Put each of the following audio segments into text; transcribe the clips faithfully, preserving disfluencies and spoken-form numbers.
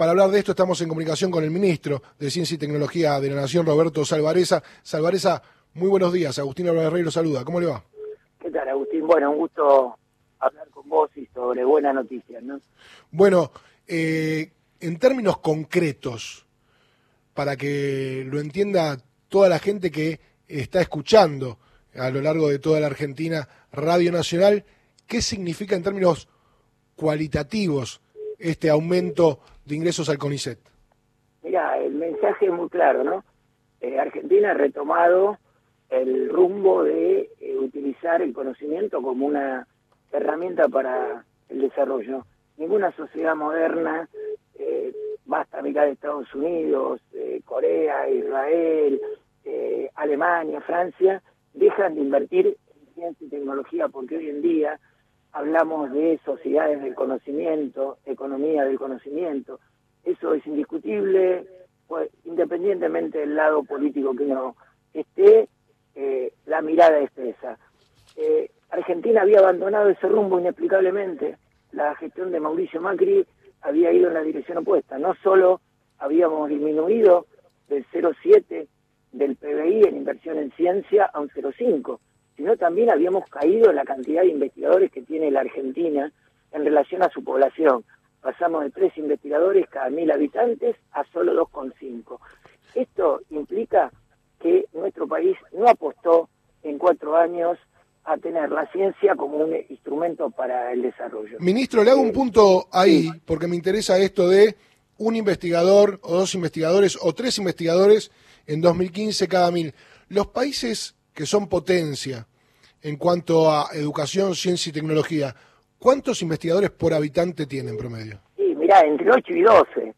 para hablar de esto estamos en comunicación con el ministro de Ciencia y Tecnología de la Nación, Roberto Salvarezza. Salvarezza, muy buenos días. Agustín Álvarez Rey lo saluda. ¿Cómo le va? ¿Qué tal, Agustín? Bueno, un gusto hablar con vos y sobre buenas noticias, ¿no? Bueno, eh, en términos concretos, para que lo entienda toda la gente que está escuchando a lo largo de toda la Argentina Radio Nacional, ¿qué significa en términos cualitativos este aumento de ingresos al CONICET? Mira, el mensaje es muy claro, ¿no? Eh, Argentina ha retomado el rumbo de eh, utilizar el conocimiento como una herramienta para el desarrollo. Ninguna sociedad moderna, eh, basta mirar Estados Unidos, eh, Corea, Israel, eh, Alemania, Francia, dejan de invertir en ciencia y tecnología porque hoy en día hablamos de sociedades del conocimiento, economía del conocimiento. Eso es indiscutible, pues, independientemente del lado político que uno esté, eh, la mirada es esa. Eh, Argentina había abandonado ese rumbo inexplicablemente. La gestión de Mauricio Macri había ido en la dirección opuesta. No solo habíamos disminuido del cero coma siete del P B I en inversión en ciencia a un cero coma cinco, sino también habíamos caído en la cantidad de investigadores que tiene la Argentina en relación a su población. Pasamos de tres investigadores cada mil habitantes a solo dos coma cinco. Esto implica que nuestro país no apostó en cuatro años a tener la ciencia como un instrumento para el desarrollo. Ministro, le hago eh, un punto ahí, sí. porque me interesa esto de un investigador, o dos investigadores, o tres investigadores en dos mil quince cada mil. Los países que son potencia en cuanto a educación, ciencia y tecnología, ¿cuántos investigadores por habitante tienen promedio? Sí, mirá, entre ocho y doce.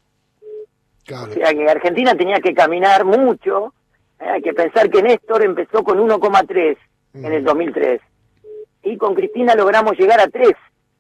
Claro. O sea que Argentina tenía que caminar mucho. Eh, hay que pensar que Néstor empezó con uno coma tres en el dos mil tres. Y con Cristina logramos llegar a tres.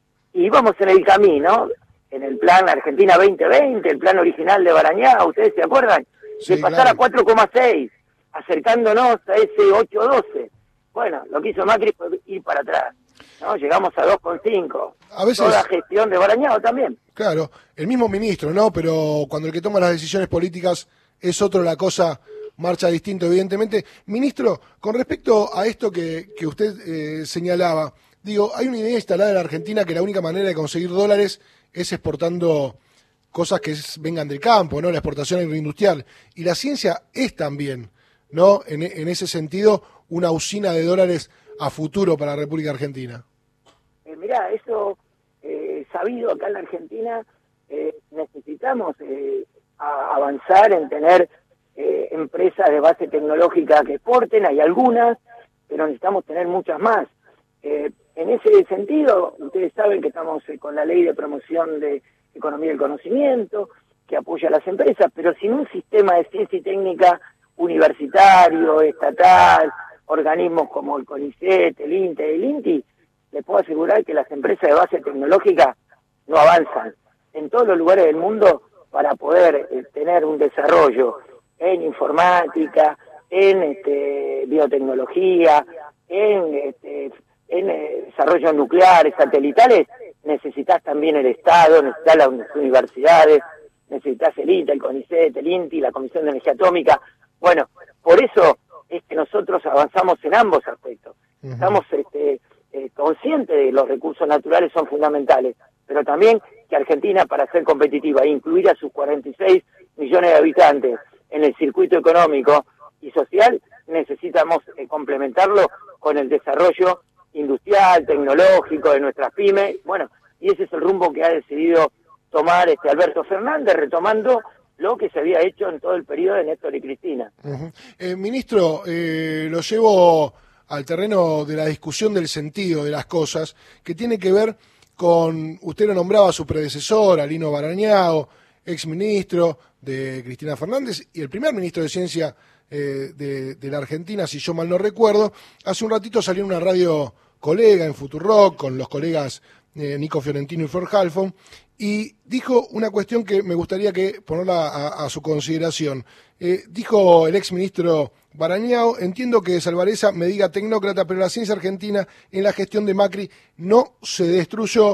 Y íbamos en el camino, en el plan Argentina veinte veinte, el plan original de Barañá, ¿ustedes se acuerdan? Sí, de pasar claro. a cuatro coma seis, acercándonos a ese ocho doce. Bueno, lo que hizo Macri fue ir para atrás, ¿no? Llegamos a dos coma cinco. A veces, toda gestión de Barañao también. Claro, el mismo ministro, ¿no? Pero cuando el que toma las decisiones políticas es otro, la cosa marcha distinto, evidentemente. Ministro, con respecto a esto que, que usted eh, señalaba, digo, hay una idea instalada en la Argentina que la única manera de conseguir dólares es exportando cosas que es, vengan del campo, ¿no? La exportación agroindustrial. Y la ciencia es también, ¿no? En, en ese sentido, una usina de dólares a futuro para la República Argentina. Eh, mirá, eso eh, sabido acá en la Argentina, eh, necesitamos eh, a avanzar en tener eh, empresas de base tecnológica que exporten, hay algunas, pero necesitamos tener muchas más. Eh, en ese sentido, ustedes saben que estamos eh, con la ley de promoción de economía del conocimiento, que apoya a las empresas, pero sin un sistema de ciencia y técnica universitario, estatal, organismos como el CONICET, el INTE, el INTI, les puedo asegurar que las empresas de base tecnológica no avanzan en todos los lugares del mundo para poder eh, tener un desarrollo en informática, en este, biotecnología, en, este, en eh, desarrollos nucleares, satelitales. Necesitas también el Estado, necesitas las universidades, necesitas el INTE, el CONICET, el INTI, la Comisión de Energía Atómica. Bueno, por eso es que nosotros avanzamos en ambos aspectos. Uh-huh. Estamos este, eh, conscientes de que los recursos naturales son fundamentales, pero también que Argentina, para ser competitiva e incluir a sus cuarenta y seis millones de habitantes en el circuito económico y social, necesitamos eh, complementarlo con el desarrollo industrial, tecnológico de nuestras pymes. Bueno, y ese es el rumbo que ha decidido tomar este Alberto Fernández, retomando lo que se había hecho en todo el periodo de Néstor y Cristina. Uh-huh. eh, ministro, eh, lo llevo al terreno de la discusión del sentido de las cosas, que tiene que ver con, usted lo nombraba a su predecesor, a Lino Barañao, ex ministro de Cristina Fernández, y el primer ministro de Ciencia eh, de, de la Argentina, si yo mal no recuerdo. Hace un ratito salió en una radio colega en Futurock con los colegas eh, Nico Fiorentino y Flor Halfon, y dijo una cuestión que me gustaría que ponerla a, a su consideración. Eh, dijo el ex ministro Barañao: entiendo que Salvarezza me diga tecnócrata, pero la ciencia argentina en la gestión de Macri no se destruyó.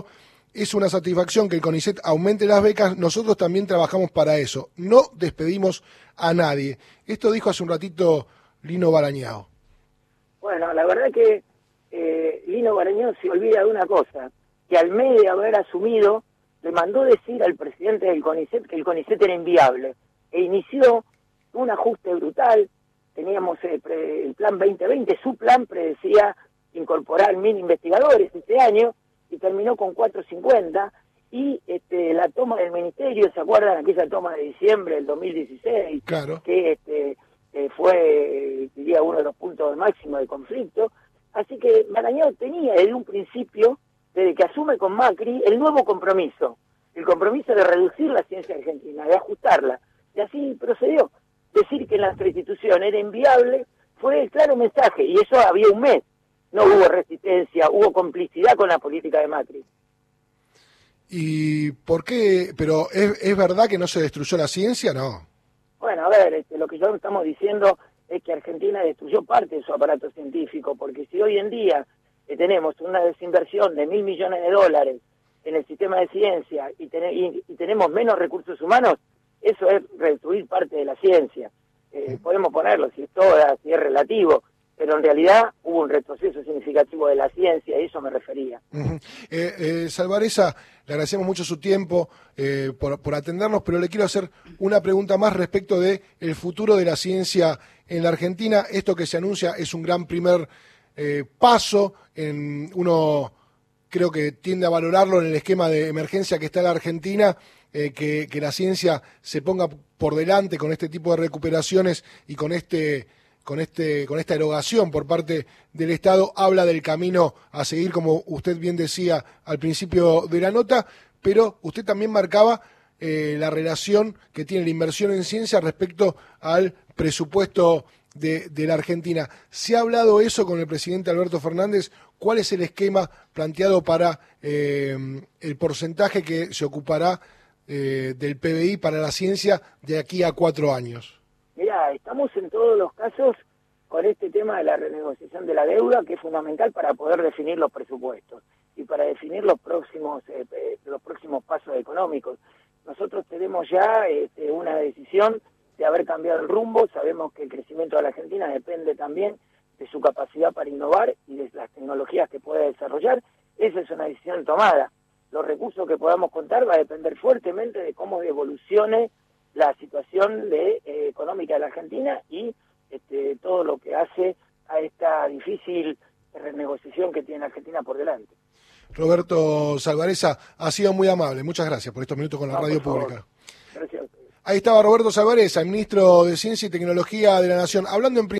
es una satisfacción que el CONICET aumente las becas, nosotros también trabajamos para eso, no despedimos a nadie. Esto dijo hace un ratito Lino Barañao. Bueno, la verdad que eh, Lino Barañao se olvida de una cosa, que al mes de haber asumido, le mandó decir al presidente del CONICET que el CONICET era inviable, e inició un ajuste brutal. Teníamos eh, pre, el plan veinte veinte, su plan predecía incorporar mil investigadores este año, y terminó con cuatrocientos cincuenta, y este, la toma del ministerio, ¿se acuerdan aquella toma de diciembre del dos mil dieciséis? Claro. Que este, eh, fue, diría, uno de los puntos máximo de conflicto. Así que Barañao tenía desde un principio, desde que asume con Macri, el nuevo compromiso, el compromiso de reducir la ciencia argentina, de ajustarla, y así procedió. Decir que nuestra institución era inviable fue el claro mensaje, y eso había un mes. No hubo resistencia, hubo complicidad con la política de Macri. ¿Y por qué? ¿Pero es, es verdad que no se destruyó la ciencia? No. Bueno, a ver, este, lo que yo estamos diciendo es que Argentina destruyó parte de su aparato científico, porque si hoy en día eh, tenemos una desinversión de mil millones de dólares en el sistema de ciencia y, ten, y, y tenemos menos recursos humanos, eso es destruir parte de la ciencia. Eh, podemos ponerlo, si es toda, si es relativo, pero en realidad hubo un retroceso significativo de la ciencia, a eso me refería. Uh-huh. eh, eh, Salvareza, le agradecemos mucho su tiempo eh, por, por atendernos, pero le quiero hacer una pregunta más respecto de el futuro de la ciencia en la Argentina. Esto que se anuncia es un gran primer eh, paso, en uno creo que tiende a valorarlo en el esquema de emergencia que está en la Argentina, eh, que, que la ciencia se ponga por delante con este tipo de recuperaciones y con este... con este con esta erogación por parte del Estado, habla del camino a seguir, como usted bien decía al principio de la nota, pero usted también marcaba eh, la relación que tiene la inversión en ciencia respecto al presupuesto de, de la Argentina. ¿Se ha hablado eso con el presidente Alberto Fernández? ¿Cuál es el esquema planteado para eh, el porcentaje que se ocupará eh, del P B I para la ciencia de aquí a cuatro años? Mirá, estamos en todos los casos con este tema de la renegociación de la deuda, que es fundamental para poder definir los presupuestos y para definir los próximos eh, eh, los próximos pasos económicos. Nosotros tenemos ya este, una decisión de haber cambiado el rumbo. Sabemos que el crecimiento de la Argentina depende también de su capacidad para innovar y de las tecnologías que pueda desarrollar. Esa es una decisión tomada. Los recursos que podamos contar va a depender fuertemente de cómo evolucione la situación de, eh, económica de la Argentina y este, todo lo que hace a esta difícil renegociación que tiene la Argentina por delante. Roberto Salvareza, ha sido muy amable. Muchas gracias por estos minutos con la no, radio pública. Gracias a ustedes. Ahí estaba Roberto Salvareza, el ministro de Ciencia y Tecnología de la Nación, hablando en